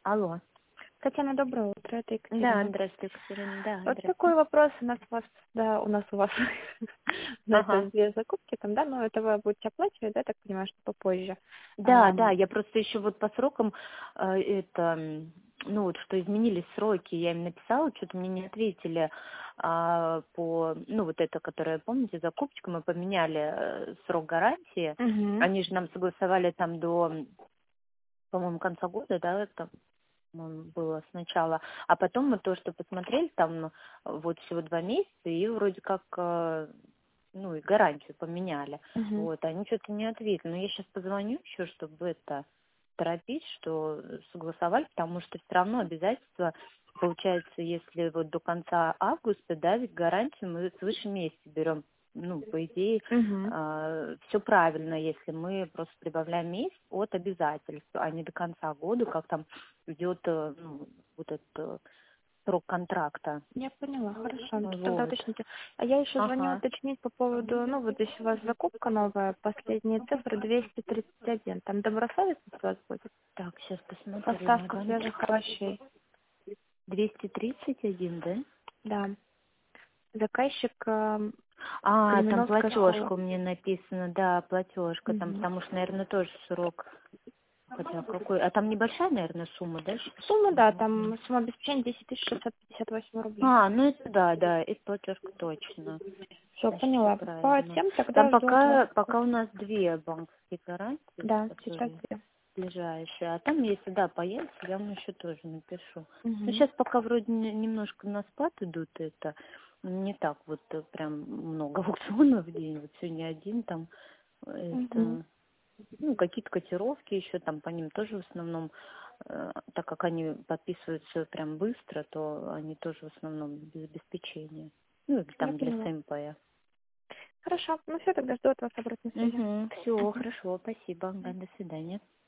Алло. Татьяна, доброе утро, это Да, Екатерина. здравствуйте, Екатерина. Да, Вот такой здравствуйте. вопрос у вас, ну, это Ага. две закупки там, да, но это вы будете оплачивать, да, так понимаю, что попозже. Да, да, я просто еще вот по срокам, ну вот, что изменились сроки, я им написала, что-то мне не ответили ну вот это, которое, помните, закупочка, мы поменяли срок гарантии, Угу. они же нам согласовали там до, по-моему, конца года, да, это было сначала, а потом мы то, что посмотрели, там вот всего 2 месяца, и вроде как, ну, и гарантию поменяли. Угу. Вот, они что-то не ответили. Но я сейчас позвоню еще, чтобы это торопить, что согласовать, потому что все равно обязательства, получается, если вот до конца августа, да, ведь гарантию мы свыше месяца берем. Ну, по идее, Угу. все правильно, если мы просто прибавляем месяц от обязательств, а не до конца года, как там идет ну, вот этот срок контракта. Я поняла, хорошо. Ну, тогда Вот. уточните. А я еще звоню Ага. уточнить по поводу, ну, вот здесь у вас закупка новая, последние цифры 231. Там добросовестность у вас будет? Так, сейчас посмотрю, Поставка мадам. свежих овощей. 231, да? Да. Заказчик Там Кременовская школа. платежка у меня написано, да, платежка, там, Угу. потому что, наверное, тоже срок. Хотя какой? А там небольшая, наверное, сумма, да? Сумма, да, там сумма обеспечения 10 658 рублей. Ну это да, да, это платежка точно. Все, Значит, все поняла. По правильно. тем Там тогда жду от вас. пока у нас 2 банковские гарантии, Да, сейчас которые две. ближайшие. А там, если, да, появится, я вам еще тоже напишу. Ну, Угу. сейчас пока вроде немножко на спад идут, это не так вот прям много аукционов в день. Вот сегодня один там, Угу. это, ну, какие-то котировки еще там по ним тоже в основном, так как они подписываются прям быстро, то они тоже в основном без обеспечения. Ну, или Я там для поняла. СМП. Хорошо. Ну все, тогда жду от вас обратной связи. Все, Мгм. хорошо, спасибо. Да, до свидания.